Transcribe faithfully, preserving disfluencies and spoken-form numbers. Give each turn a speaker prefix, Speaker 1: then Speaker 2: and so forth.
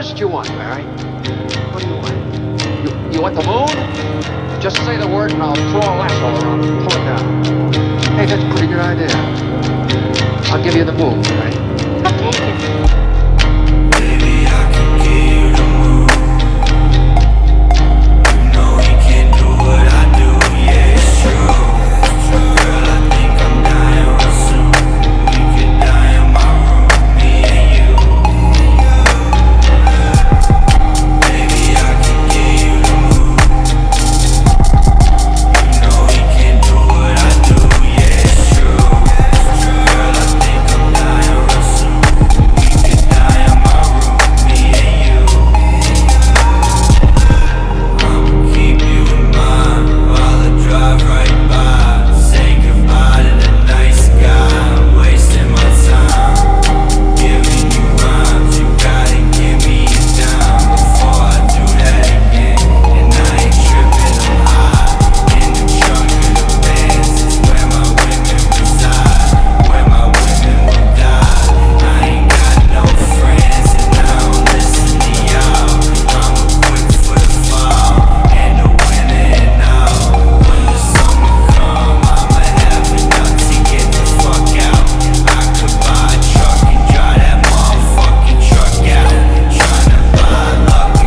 Speaker 1: Just what you want, Barry. What do you want? You, you want the moon? Just say the word and I'll throw a lasso around and pull it down. Hey, that's a pretty good idea. I'll give you the moon, Barry.